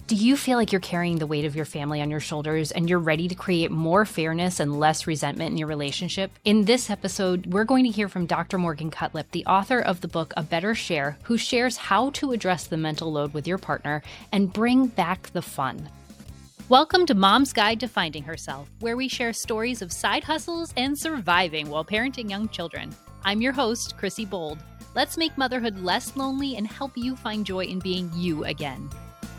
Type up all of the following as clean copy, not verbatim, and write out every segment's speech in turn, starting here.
Do you feel like you're carrying the weight of your family on your shoulders and you're ready to create more fairness and less resentment in your relationship? In this episode, we're going to hear from Dr. Morgan Cutlip, the author of the book A Better Share, who shares how to address the mental load with your partner and bring back the fun. Welcome to Mom's Guide to Finding Herself, where we share stories of side hustles and surviving while parenting young children. I'm your host, Chrissy Bold. Let's make motherhood less lonely and help you find joy in being you again.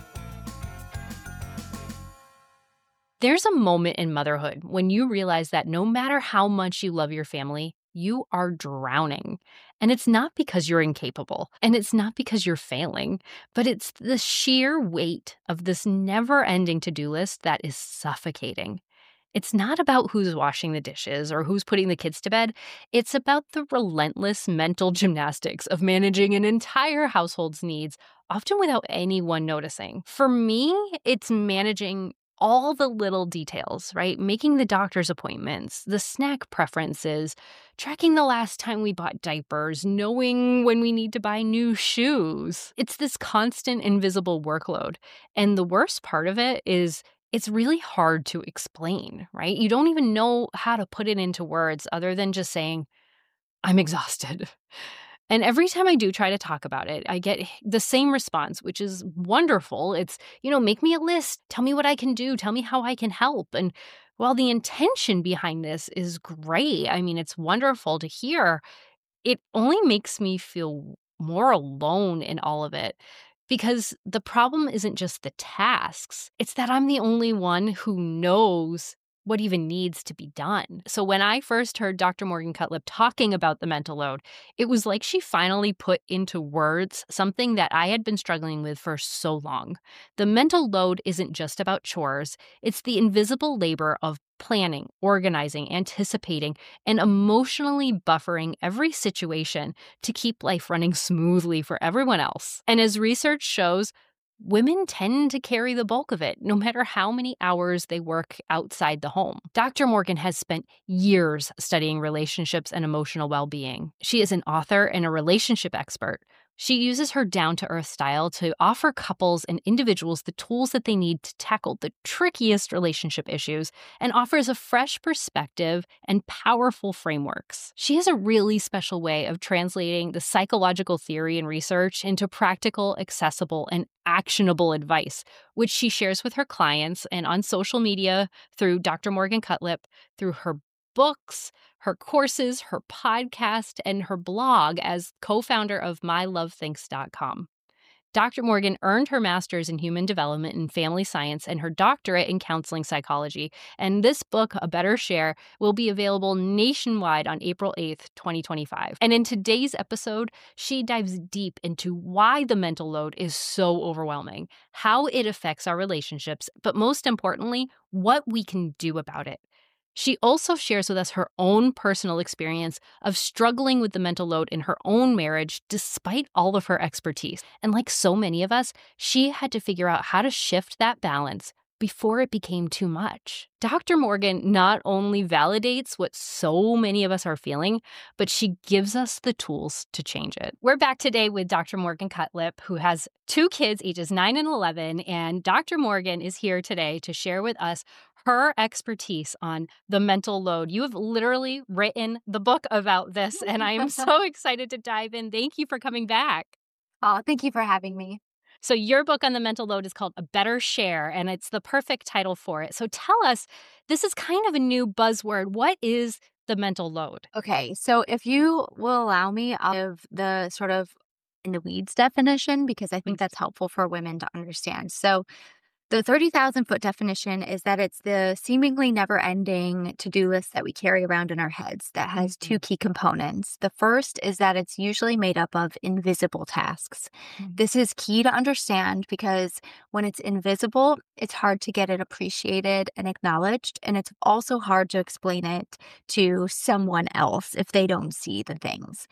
There's a moment in motherhood when you realize that no matter how much you love your family, you are drowning. And it's not because you're incapable, and it's not because you're failing, but it's the sheer weight of this never-ending to-do list that is suffocating. It's not about who's washing the dishes or who's putting the kids to bed. It's about the relentless mental gymnastics of managing an entire household's needs, often without anyone noticing. For me, it's managing all the little details, right? Making the doctor's appointments, the snack preferences, tracking the last time we bought diapers, knowing when we need to buy new shoes. It's this constant invisible workload. And the worst part of it is it's really hard to explain, right? You don't even know how to put it into words other than just saying, I'm exhausted. And every time I do try to talk about it, I get the same response, which is wonderful. It's, make me a list. Tell me what I can do. Tell me how I can help. And while the intention behind this is great, I mean, it's wonderful to hear, it only makes me feel more alone in all of it. Because the problem isn't just the tasks, it's that I'm the only one who knows what even needs to be done. So when I first heard Dr. Morgan Cutlip talking about the mental load, it was like she finally put into words something that I had been struggling with for so long. The mental load isn't just about chores. It's the invisible labor of planning, organizing, anticipating, and emotionally buffering every situation to keep life running smoothly for everyone else. And as research shows, women tend to carry the bulk of it, no matter how many hours they work outside the home. Dr. Morgan has spent years studying relationships and emotional well-being. She is an author and a relationship expert. She uses her down-to-earth style to offer couples and individuals the tools that they need to tackle the trickiest relationship issues and offers a fresh perspective and powerful frameworks. She has a really special way of translating the psychological theory and research into practical, accessible, and actionable advice, which she shares with her clients and on social media through Dr. Morgan Cutlip, through her books, her courses, her podcast, and her blog as co-founder of MyLoveThinks.com. Dr. Morgan earned her master's in human development and family science and her doctorate in counseling psychology. And this book, A Better Share, will be available nationwide on April 8th, 2025. And in today's episode, she dives deep into why the mental load is so overwhelming, how it affects our relationships, but most importantly, what we can do about it. She also shares with us her own personal experience of struggling with the mental load in her own marriage despite all of her expertise. And like so many of us, she had to figure out how to shift that balance before it became too much. Dr. Morgan not only validates what so many of us are feeling, but she gives us the tools to change it. We're back today with Dr. Morgan Cutlip, who has 2 kids, ages 9 and 11, and Dr. Morgan is here today to share with us her expertise on the mental load. You have literally written the book about this, and I am so excited to dive in. Thank you for coming back. Oh, thank you for having me. So your book on the mental load is called A Better Share, and it's the perfect title for it. So tell us, this is kind of a new buzzword. What is the mental load? Okay, so if you will allow me, I'll give the sort of in the weeds definition because I think that's helpful for women to understand. So the 30,000-foot definition is that it's the seemingly never-ending to-do list that we carry around in our heads that has 2 key components. The first is that it's usually made up of invisible tasks. This is key to understand because when it's invisible, it's hard to get it appreciated and acknowledged, and it's also hard to explain it to someone else if they don't see the things.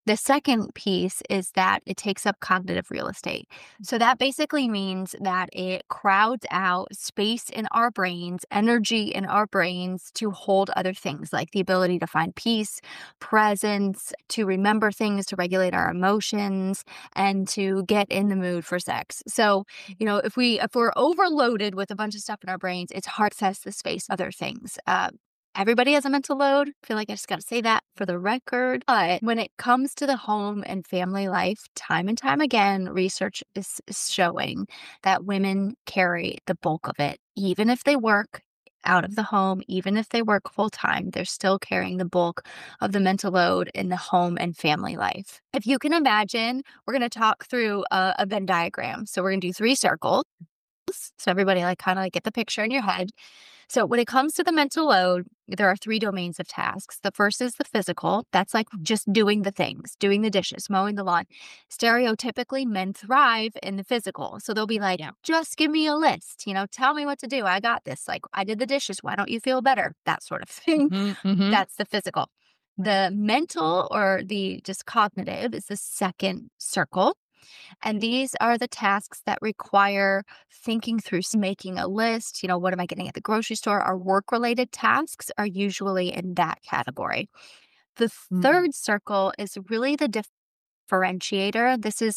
The second piece is that it takes up cognitive real estate. So that basically means that it crowds out space in our brains, energy in our brains to hold other things like the ability to find peace, presence, to remember things, to regulate our emotions, and to get in the mood for sex. So, if we're overloaded with a bunch of stuff in our brains, it's hard to access the space, other things. Everybody has a mental load. I feel like I just got to say that for the record. But when it comes to the home and family life, time and time again, research is showing that women carry the bulk of it. Even if they work out of the home, even if they work full time, they're still carrying the bulk of the mental load in the home and family life. If you can imagine, we're going to talk through a Venn diagram. So we're going to do 3 circles. So everybody kind of get the picture in your head. So when it comes to the mental load, there are 3 domains of tasks. The first is the physical. That's like just doing the things, doing the dishes, mowing the lawn. Stereotypically, men thrive in the physical. So they'll be like, Yeah. just give me a list, tell me what to do. I got this. Like, I did the dishes. Why don't you feel better? That sort of thing. Mm-hmm. That's the physical. The mental or the just cognitive is the second circle. And these are the tasks that require thinking through, making a list. What am I getting at the grocery store? Our work related tasks are usually in that category. The third circle is really the differentiator. This is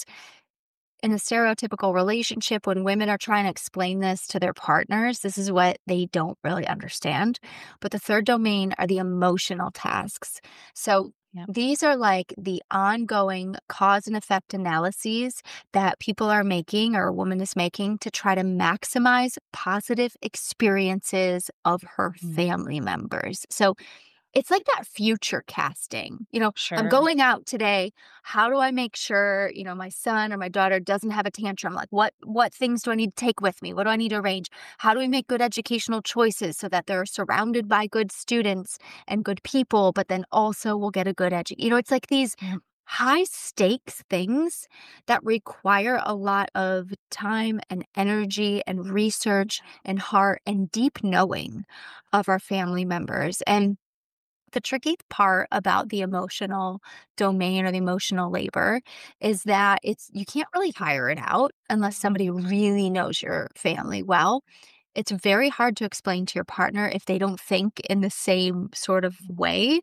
in a stereotypical relationship when women are trying to explain this to their partners. This is what they don't really understand. But the third domain are the emotional tasks. So Yeah. these are like the ongoing cause and effect analyses that people are making or a woman is making to try to maximize positive experiences of her family members. So it's like that future casting. I'm Sure. going out today. How do I make sure, my son or my daughter doesn't have a tantrum? Like what things do I need to take with me? What do I need to arrange? How do we make good educational choices so that they're surrounded by good students and good people, but then also will get a good education? It's like these Yeah. high stakes things that require a lot of time and energy and research and heart and deep knowing of our family members. And the tricky part about the emotional domain or the emotional labor is that you can't really hire it out unless somebody really knows your family well. It's very hard to explain to your partner if they don't think in the same sort of way,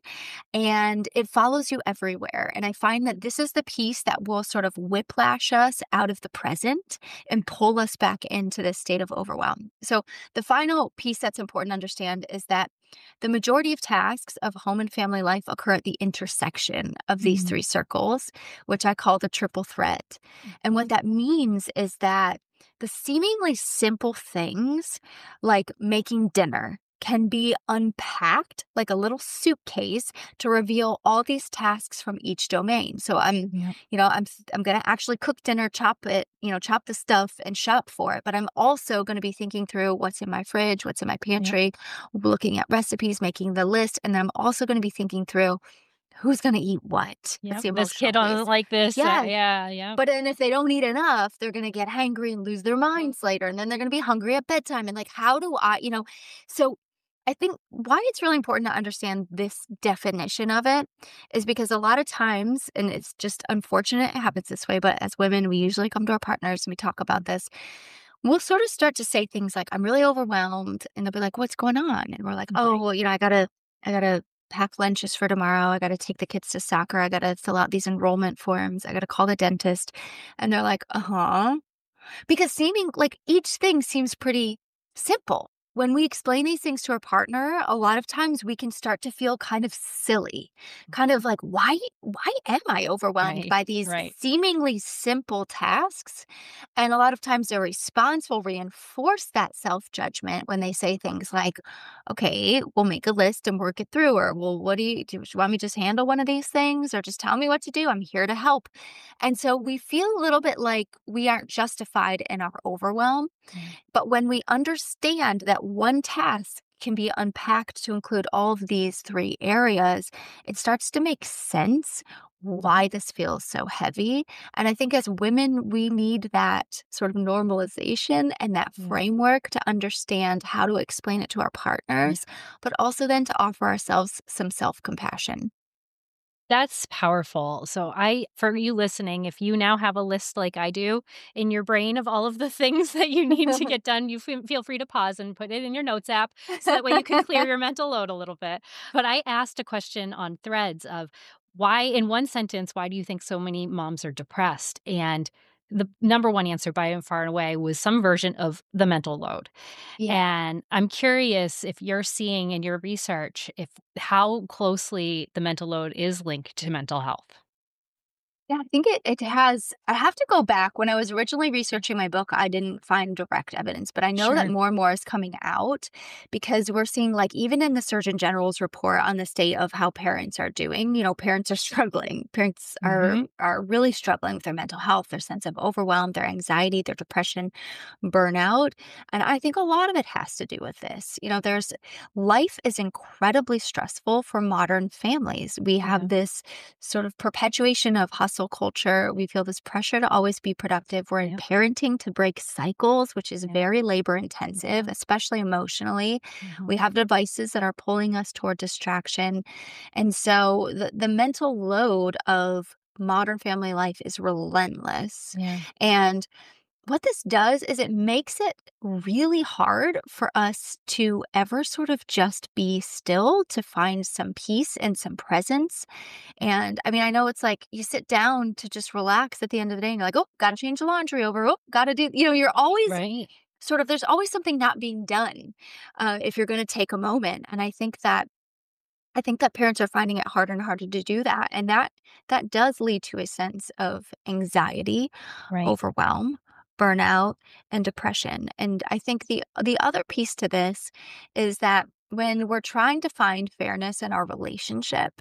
and it follows you everywhere. And I find that this is the piece that will sort of whiplash us out of the present and pull us back into this state of overwhelm. So the final piece that's important to understand is that the majority of tasks of home and family life occur at the intersection of these 3 circles, which I call the triple threat. And what that means is that the seemingly simple things like making dinner can be unpacked like a little suitcase to reveal all these tasks from each domain. So I'm going to actually cook dinner, chop it, chop the stuff and shop for it. But I'm also going to be thinking through what's in my fridge, what's in my pantry, looking at recipes, making the list. And then I'm also going to be thinking through who's going to eat what. Yeah. That's the This emotional kid doesn't piece. like this. Yeah. Yeah. But then if they don't eat enough, they're going to get hangry and lose their minds later. And then they're going to be hungry at bedtime. And how do so I think why it's really important to understand this definition of it is because a lot of times, and it's just unfortunate it happens this way, but as women, we usually come to our partners and we talk about this. We'll sort of start to say things like, I'm really overwhelmed. And they'll be like, what's going on? And we're like, oh, well, I gotta pack lunches for tomorrow. I gotta take the kids to soccer. I gotta fill out these enrollment forms. I gotta call the dentist. And they're like, uh-huh. Because seeming like each thing seems pretty simple. When we explain these things to our partner, a lot of times we can start to feel kind of silly, kind of like, why am I overwhelmed by these Right. seemingly simple tasks? And a lot of times their response will reinforce that self-judgment when they say things like, okay, we'll make a list and work it through. Or, well, what do you want me to just handle one of these things? Or just tell me what to do. I'm here to help. And so we feel a little bit like we aren't justified in our overwhelm. But when we understand that one task can be unpacked to include all of these 3 areas, it starts to make sense why this feels so heavy. And I think as women, we need that sort of normalization and that framework to understand how to explain it to our partners, but also then to offer ourselves some self-compassion. That's powerful. So for you listening, if you now have a list like I do in your brain of all of the things that you need to get done, you feel free to pause and put it in your notes app so that way you can clear your mental load a little bit. But I asked a question on Threads of why, in one sentence, why do you think so many moms are depressed? And the number one answer by far and away was some version of the mental load. Yeah. And I'm curious if you're seeing in your research if how closely the mental load is linked to mental health. Yeah, I think it has. I have to go back. When I was originally researching my book, I didn't find direct evidence, but I know that Sure. more and more is coming out because we're seeing, like, even in the Surgeon General's report on the state of how parents are doing, parents are struggling. Parents Mhm. are really struggling with their mental health, their sense of overwhelm, their anxiety, their depression, burnout. And I think a lot of it has to do with this. There's life is incredibly stressful for modern families. We Yeah. have this sort of perpetuation of hustle culture. We feel this pressure to always be productive. We're in Yep. parenting to break cycles, which is Yep. very labor intensive, Yeah. especially emotionally. We Mhm. have devices that are pulling us toward distraction. And so the mental load of modern family life is relentless. Yeah. And what this does is it makes it really hard for us to ever sort of just be still, to find some peace and some presence. And I mean, I know it's like you sit down to just relax at the end of the day and you're like, oh, got to change the laundry over. Oh, got to do, you're always Right. sort of, there's always something not being done if you're going to take a moment. And I think that parents are finding it harder and harder to do that. And that does lead to a sense of anxiety, Right. overwhelm, burnout, and depression. And I think the other piece to this is that when we're trying to find fairness in our relationship,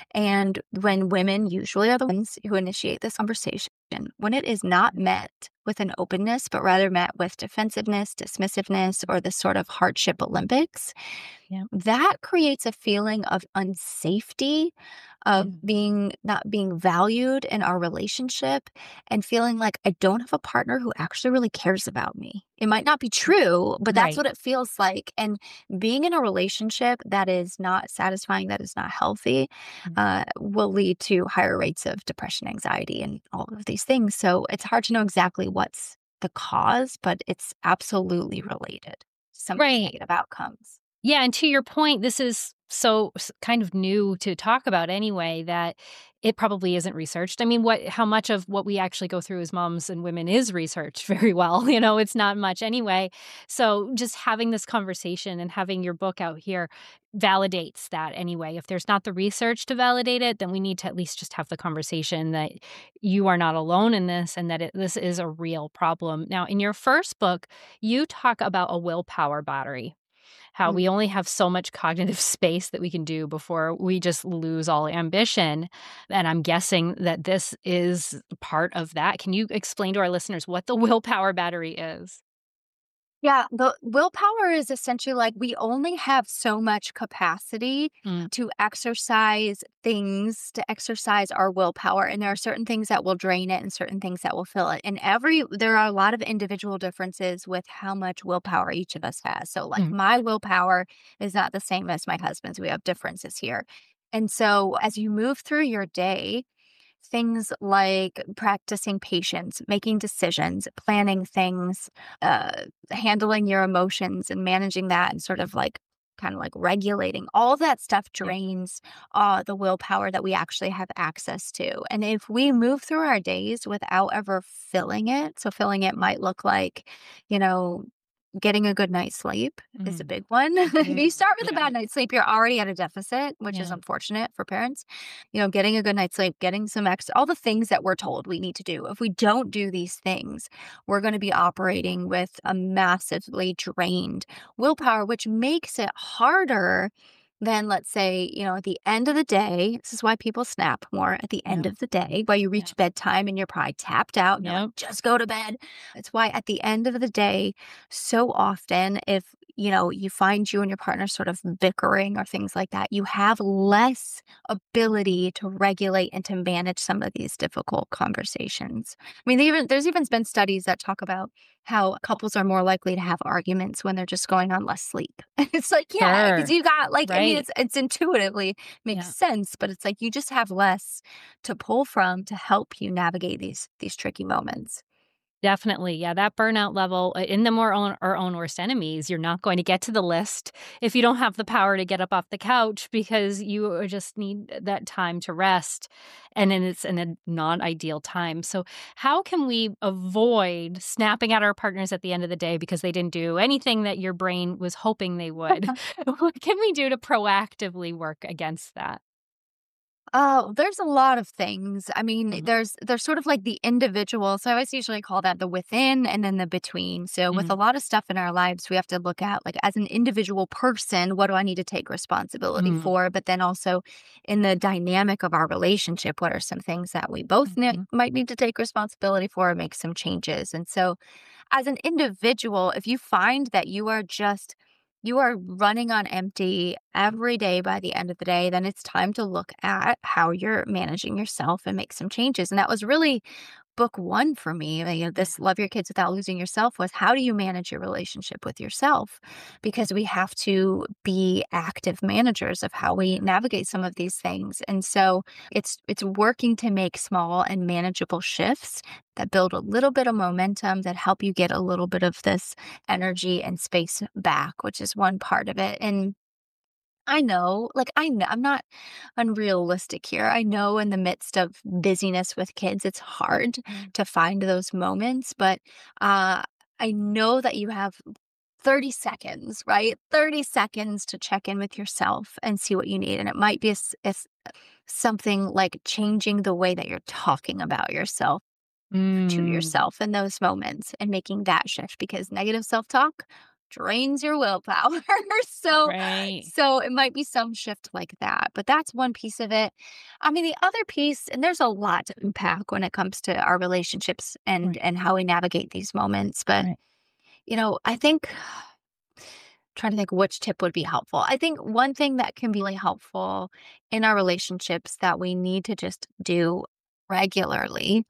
and when women usually are the ones who initiate this conversation, when it is not met with an openness, but rather met with defensiveness, dismissiveness, or this sort of hardship Olympics, Yeah. that creates a feeling of unsafety, of Yeah. being not being valued in our relationship, and feeling like I don't have a partner who actually really cares about me. It might not be true, but that's Right. what it feels like. And being in a relationship that is not satisfying, that is not healthy, Mm. will lead to higher rates of depression, anxiety, and all of these things. So it's hard to know exactly what's the cause, but it's absolutely related to some of these Right. negative outcomes. Yeah, and to your point, this is kind of new to talk about anyway that it probably isn't researched. I mean, how much of what we actually go through as moms and women is researched very well, it's not much anyway. So just having this conversation and having your book out here validates that anyway. If there's not the research to validate it, then we need to at least just have the conversation that you are not alone in this and that this is a real problem. Now, in your first book, you talk about a willpower battery, how we only have so much cognitive space that we can do before we just lose all ambition. And I'm guessing that this is part of that. Can you explain to our listeners what the willpower battery is? Yeah, the willpower is essentially like we only have so much capacity Mm. to exercise things, to exercise our willpower. And there are certain things that will drain it and certain things that will fill it. And there are a lot of individual differences with how much willpower each of us has. So, like, Mm. my willpower is not the same as my husband's. We have differences here. And so, as you move through your day, things like practicing patience, making decisions, planning things, handling your emotions and managing that and sort of like kind of like regulating all of that stuff Yep. drains the willpower that we actually have access to. And if we move through our days without ever filling it, so filling it might look like, you know, getting a good night's sleep is a Mm. big one. If Mm. you start with a Yeah. bad night's sleep, you're already at a deficit, which is Yeah. unfortunate for parents. Getting a good night's sleep, getting some extra, all the things that we're told we need to do. If we don't do these things, we're going to be operating with a massively drained willpower, which makes it harder than, let's say, at the end of the day. This is why people snap more at the end Yeah. of the day, why you Yeah. reach bedtime and you're probably tapped out and you're like, Yep. just go to bed. It's why at the end of the day, so often, if you find you and your partner sort of bickering or things like that, you have less ability to regulate and to manage some of these difficult conversations. I mean, there's even been studies that talk about how couples are more likely to have arguments when they're just going on less sleep. And it's like, yeah, because Sure. you got like, I mean, Right. it's intuitively makes Yeah. sense, but it's like you just have less to pull from to help you navigate these tricky moments. Definitely. Yeah, that burnout level in them our own worst enemies. You're not going to get to the list if you don't have the power to get up off the couch because you just need that time to rest. And then it's in a non ideal time. So, how can we avoid snapping at our partners at the end of the day because they didn't do anything that your brain was hoping they would? What can we do to proactively work against that? Oh, there's a lot of things. I mean, Mhm. there's sort of like the individual. So I always usually call that the within and then the between. So with Mhm. a lot of stuff in our lives, we have to look at like as an individual person, what do I need to take responsibility Mhm. for? But then also in the dynamic of our relationship, what are some things that we both Mhm. might need to take responsibility for or make some changes? And so as an individual, if you find that you are running on empty every day by the end of the day, then it's time to look at how you're managing yourself and make some changes. And that was really book one for me. Yeah. This Love Your Kids Without Losing Yourself was how do you manage your relationship with yourself? Because we have to be active managers of how we navigate some of these things. And so it's working to make small and manageable shifts that build a little bit of momentum that help you get a little bit of this energy and space back, which is one part of it. And I know I'm not unrealistic here. I know in the midst of busyness with kids, it's hard Mm. to find those moments, but uh, I know that you have 30 seconds, right? 30 seconds to check in with yourself and see what you need. And it might be something like changing the way that you're talking about yourself to Mm. yourself in those moments and making that shift because negative self-talk drains your willpower. so Right. so it might be some shift like that. But that's one piece of it. I mean, the other piece, and there's a lot to unpack when it comes to our relationships Right. and how we navigate these moments. But Right. I think trying to think which tip would be helpful. I think one thing that can be really helpful in our relationships that we need to just do regularly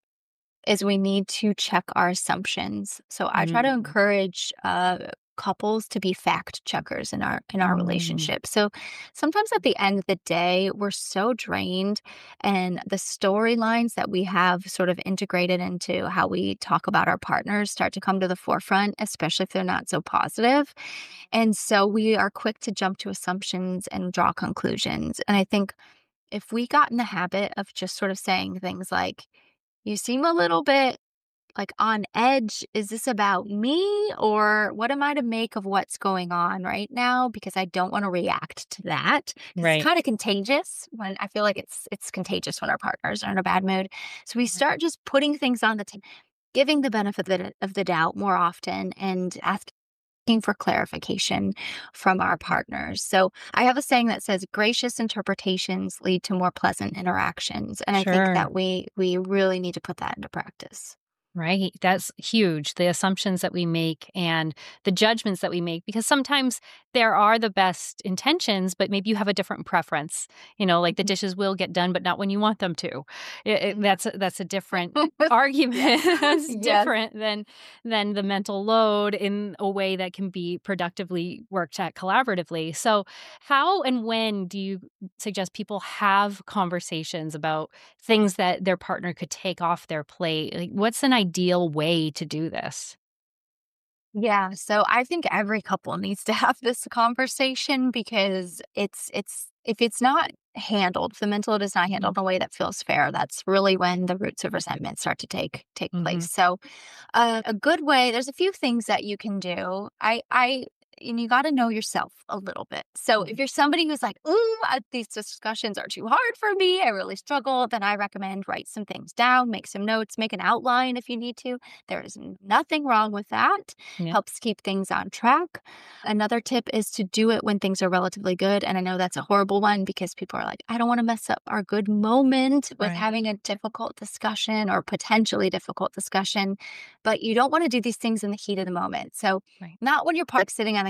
is we need to check our assumptions. So I try to Mm. encourage couples to be fact checkers in our Mm. relationship. So sometimes at the end of the day, we're so drained, and the storylines that we have sort of integrated into how we talk about our partners start to come to the forefront, especially if they're not so positive. And so we are quick to jump to assumptions and draw conclusions. And I think if we got in the habit of just sort of saying things like, you seem a little bit like on edge. Is this about me or what am I to make of what's going on right now? Because I don't want to react to that because it's Right. kind of contagious when I feel like it's contagious when our partners are in a bad mood. So we Right. start just putting things on the table, giving the benefit of the doubt more often and asking for clarification from our partners. So I have a saying that says gracious interpretations lead to more pleasant interactions. And I think Sure. that we really need to put that into practice. Right. That's huge. The assumptions that we make and the judgments that we make, because sometimes there are the best intentions, but maybe you have a different preference. Like the dishes will get done, but not when you want them to. That's a different argument. That's Yes. different than the mental load in a way that can be productively worked at collaboratively. So, how and when do you suggest people have conversations about things that their partner could take off their plate? Like, what's an ideal way to do this? Yeah, so I think every couple needs to have this conversation because it's if it's not handled, if the mental load is not handled Mhm. in a way that feels fair, that's really when the roots of resentment start to take place. Mhm. So, a good way, there's a few things that you can do. I and you got to know yourself a little bit. So if Mhm. you're somebody who's like, "Ooh, these discussions are too hard for me. I really struggle," then I recommend write some things down, make some notes, make an outline if you need to. There is nothing wrong with that. Yeah. Helps keep things on track. Another tip is to do it when things are relatively good. And I know that's a horrible one because people are like, I don't want to mess up our good moment with Right. having a difficult discussion or potentially difficult discussion. But you don't want to do these things in the heat of the moment. So, Right. not when you're sitting on the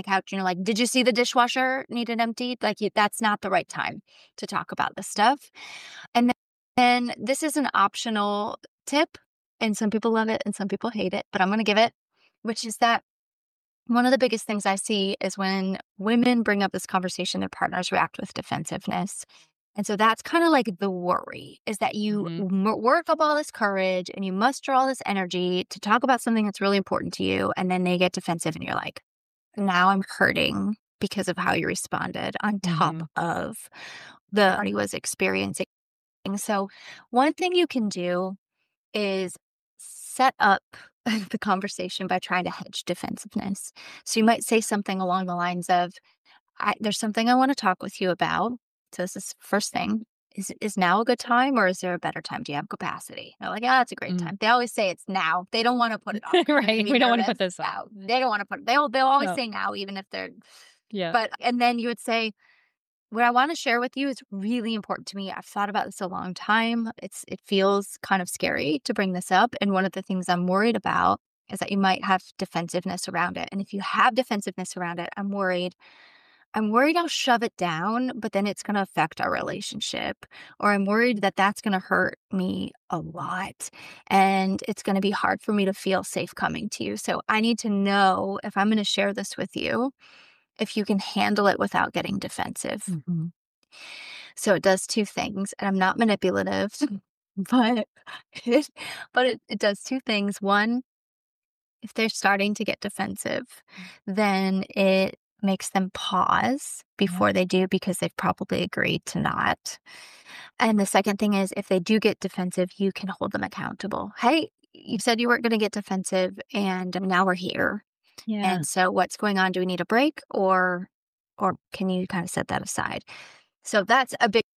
the couch and you're like, did you see the dishwasher needed emptied? Like, that's not the right time to talk about this stuff. And then this is an optional tip, and some people love it and some people hate it, but I'm going to give it, which is that one of the biggest things I see is when women bring up this conversation, their partners react with defensiveness. And so that's kind of like the worry, is that you Mhm. work up all this courage and you muster all this energy to talk about something that's really important to you. And then they get defensive and you're like, now I'm hurting because of how you responded on top Mhm. of the party was experiencing. So one thing you can do is set up the conversation by trying to hedge defensiveness. So you might say something along the lines of, there's something I want to talk with you about. So this is first thing. Is now a good time or is there a better time? Do you have capacity? They're like, yeah, it's a great Mm. time. They always say it's now. They don't want to put it off because they may Right. be We don't wanna nervous. put this off. Now. They don't want to put it. They'll always Oh, say now, even if they're yeah. but and then you would say, what I want to share with you is really important to me. I've thought about this a long time. It feels kind of scary to bring this up. And one of the things I'm worried about is that you might have defensiveness around it. And if you have defensiveness around it, I'm worried. I'm worried I'll shove it down, but then it's going to affect our relationship. Or I'm worried that that's going to hurt me a lot. And it's going to be hard for me to feel safe coming to you. So I need to know, if I'm going to share this with you, if you can handle it without getting defensive. Mhm. So it does two things, and I'm not manipulative, but it it does two things. One, if they're starting to get defensive, then it makes them pause Yeah. before they do because they've probably agreed to not. And the second thing is, if they do get defensive, you can hold them accountable. Hey, you said you weren't going to get defensive, and now we're here. Yeah. And so what's going on? Do we need a break, or can you kind of set that aside? So that's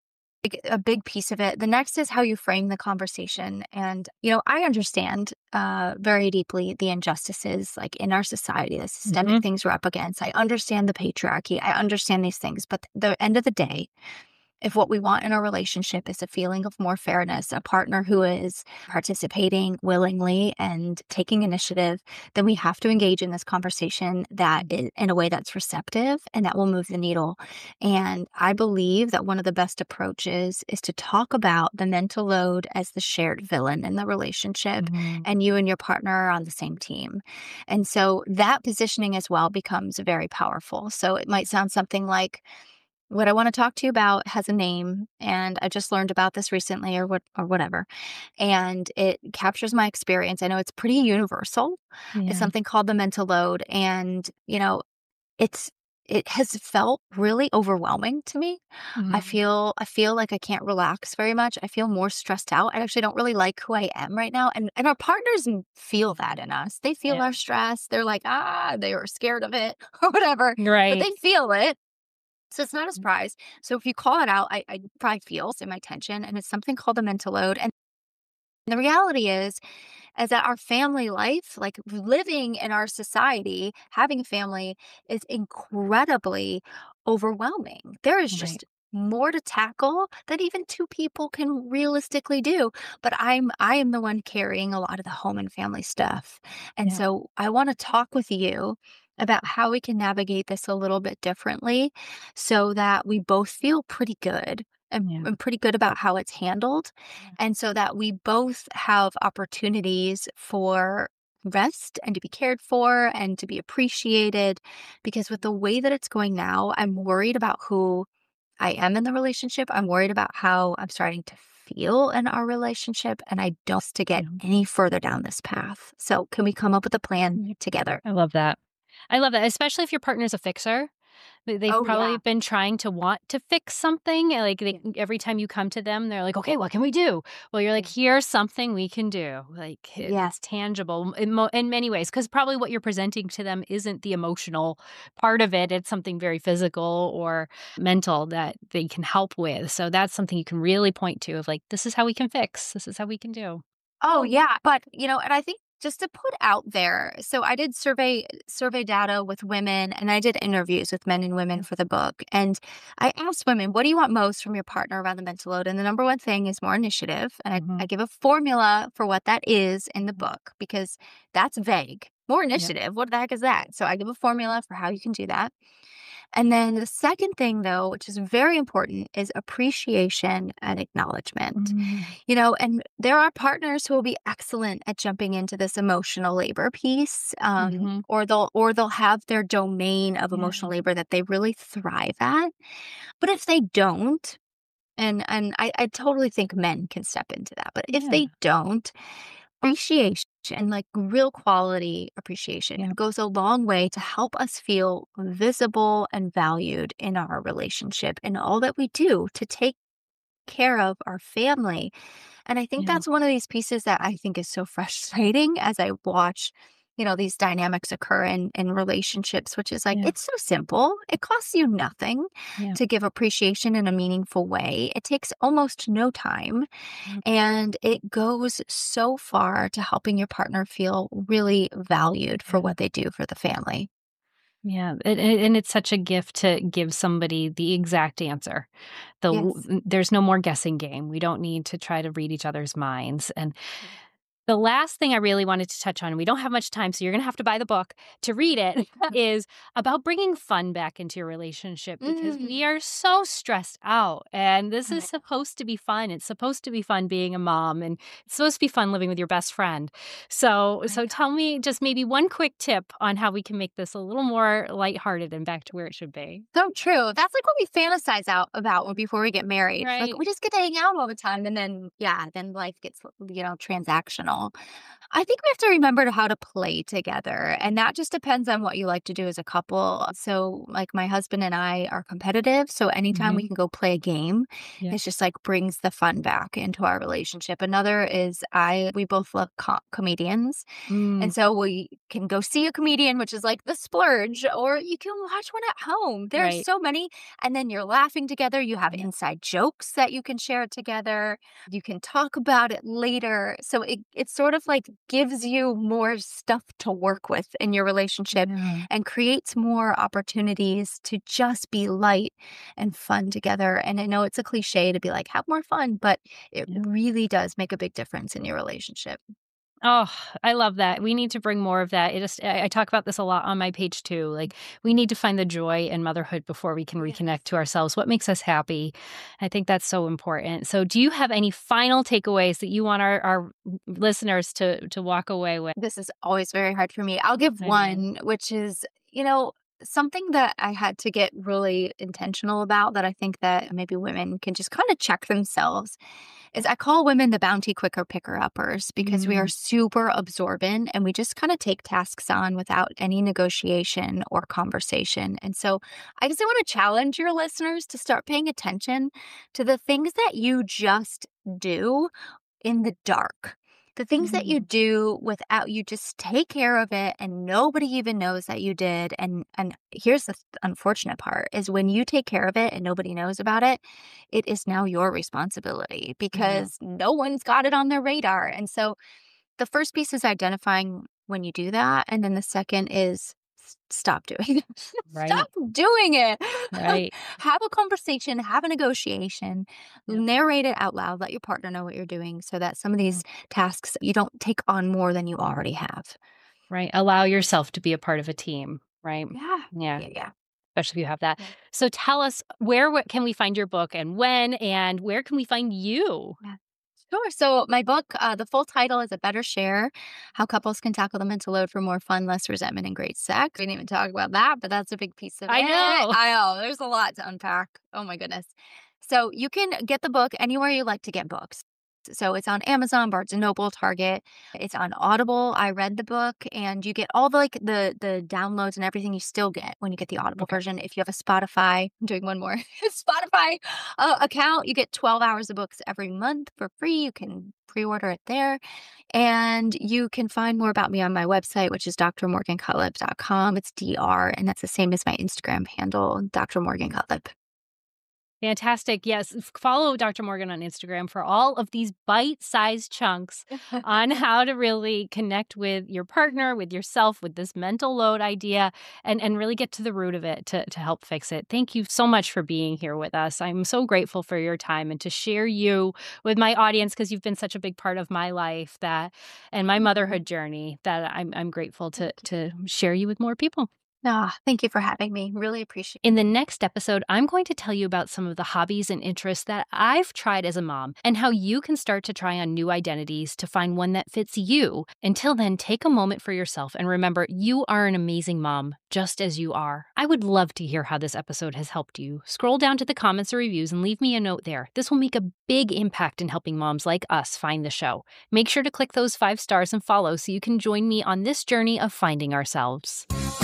a big piece of it. The next is how you frame the conversation. And, I understand very deeply the injustices like in our society, the systemic Mhm. things we're up against. I understand the patriarchy. I understand these things. But the end of the day, if what we want in a relationship is a feeling of more fairness, a partner who is participating willingly and taking initiative, then we have to engage in this conversation in a way that's receptive and that will move the needle. And I believe that one of the best approaches is to talk about the mental load as the shared villain in the relationship, Mhm. and you and your partner are on the same team. And so that positioning as well becomes very powerful. So it might sound something like, what I want to talk to you about has a name, and I just learned about this recently, or whatever. And it captures my experience. I know it's pretty universal. It's Yeah. something called the mental load. And, it's it has felt really overwhelming to me. Mhm. I feel like I can't relax very much. I feel more stressed out. I actually don't really like who I am right now. And our partners feel that in us. They feel Yeah. our stress. They're like, they were scared of it or whatever, but Right. they feel it. So it's not a surprise. So if you call it out, I probably feel in my tension, and it's something called the mental load. And the reality is that our family life, like living in our society, having a family is incredibly overwhelming. There is Right. just more to tackle than even two people can realistically do. But I am the one carrying a lot of the home and family stuff. And Yeah. so I want to talk with you about how we can navigate this a little bit differently so that we both feel pretty good Yeah. and pretty good about how it's handled, and so that we both have opportunities for rest and to be cared for and to be appreciated. Because with the way that it's going now, I'm worried about who I am in the relationship. I'm worried about how I'm starting to feel in our relationship. And I don't want to get Yeah. any further down this path. So, can we come up with a plan Yep. together? I love that. I love that, especially if your partner's a fixer. They've Oh, probably yeah. been trying to want to fix something, and, like, Yeah. every time you come to them, they're like, "Okay, what can we do?" Well, you're like, "Here's something we can do." Like, Yes. it's tangible in many ways, because probably what you're presenting to them isn't the emotional part of it, it's something very physical or mental that they can help with, so that's something you can really point to of, like, "This is how we can fix. This is how we can do." Oh, yeah, but, and I think just to put out there, so I did survey data with women, and I did interviews with men and women for the book, and I asked women, "What do you want most from your partner around the mental load?" And the number one thing is more initiative, and I Mhm. give a formula for what that is in the book because that's vague. More Yeah. initiative. What the heck is that? So I give a formula for how you can do that. And then the second thing, though, which is very important, is appreciation and acknowledgement. Mm, And there are partners who will be excellent at jumping into this emotional labor piece, mhm. or they'll have their domain of emotional Yeah. labor that they really thrive at. But if they don't, and I totally think men can step into that, but if Yeah. they don't, appreciation, like real quality appreciation, Yeah. goes a long way to help us feel visible and valued in our relationship and all that we do to take care of our family. And I think Yeah. that's one of these pieces that I think is so frustrating as I watch, these dynamics occur in relationships, which is like, Yeah. it's so simple. It costs you nothing Yeah. to give appreciation in a meaningful way. It takes almost no time. Yeah. And it goes so far to helping your partner feel really valued for Yeah. what they do for the family. Yeah, and it's such a gift to give somebody the exact answer. Yes. There's no more guessing game. We don't need to try to read each other's minds, and Yeah. the last thing I really wanted to touch on, and we don't have much time, so you're gonna have to buy the book to read it, is about bringing fun back into your relationship because Mm, we are so stressed out. And this is I supposed to be fun. It's supposed to be fun being a mom, and it's supposed to be fun living with your best friend. So know. tell me just maybe one quick tip on how we can make this a little more lighthearted and back to where it should be. So true. That's like what we fantasize out about before we get married. Like Right. we just get to hang out all the time, and then yeah, then life gets transactional. I think we have to remember how to play together, and that just depends on what you like to do as a couple. So, like my husband and I are competitive, so anytime Mhm. we can go play a game, Yeah. it's just like brings the fun back into our relationship. Another is I we both love comedians, and Mm, so we can go see a comedian, which is like the splurge, or you can watch one at home. There's right. so many. And then you're laughing together. You have Yeah. inside jokes that you can share together. You can talk about it later. So it sort of like gives you more stuff to work with in your relationship Yeah. and creates more opportunities to just be light and fun together. And I know it's a cliche to be like, have more fun, but it Yeah. really does make a big difference in your relationship. Oh, I love that. We need to bring more of that. I talk about this a lot on my page too. Like we need to find the joy in motherhood before we can reconnect Yes. to ourselves. What makes us happy? I think that's so important. So do you have any final takeaways that you want our listeners to walk away with? This is always very hard for me. I'll give I know. one, which is, something that I had to get really intentional about that I think that maybe women can just kind of check themselves is I call women the bounty quicker picker uppers because we are Mm, super absorbent and we just kind of take tasks on without any negotiation or conversation. And so I just want to challenge your listeners to start paying attention to the things that you just do in the dark. The things that you mm, do without you just take care of it and nobody even knows that you did. And here's the unfortunate part is when you take care of it and nobody knows about it, it is now your responsibility yeah, because no one's got it on their radar. And so the first piece is identifying when you do that. And then the second is stop doing it. right, Stop doing it. right. Have a conversation, have a negotiation, Yeah, narrate it out loud, let your partner know what you're doing so that some of yeah, these tasks you don't take on more than you already have. right. Allow yourself to be a part of a team, right? Yeah. Yeah, Yeah. Yeah. especially if you have that. Yeah. So tell us what can we find your book and when and where can we find you? Yeah. Sure. So my book, the full title is A Better Share: How Couples Can Tackle the Mental Load for More Fun, Less Resentment, and Great Sex. We didn't even talk about that, but that's a big piece of it. I know. I know. There's a lot to unpack. Oh my goodness. So you can get the book anywhere you like to get books. So it's on Amazon, Barnes and Noble, Target. It's on Audible. I read the book, and you get all the downloads and everything you still get when you get the Audible Okay. version. If you have a Spotify, I'm doing one more Spotify account, you get 12 hours of books every month for free. You can pre-order it there, and you can find more about me on my website, which is drmorgancutlip.com. It's DR, and that's the same as my Instagram handle, Dr. Morgan Cutlip. Fantastic. Yes. Follow Dr. Morgan on Instagram for all of these bite-sized chunks on how to really connect with your partner, with yourself, with this mental load idea, and really get to the root of it to help fix it. Thank you so much for being here with us. I'm so grateful for your time and to share you with my audience because you've been such a big part of my life and my motherhood journey that I'm grateful to share you with more people. Thank you for having me. Really appreciate it. In the next episode, I'm going to tell you about some of the hobbies and interests that I've tried as a mom and how you can start to try on new identities to find one that fits you. Until then, take a moment for yourself and remember you are an amazing mom, just as you are. I would love to hear how this episode has helped you. Scroll down to the comments or reviews and leave me a note there. This will make a big impact in helping moms like us find the show. Make sure to click those 5 stars and follow so you can join me on this journey of finding ourselves.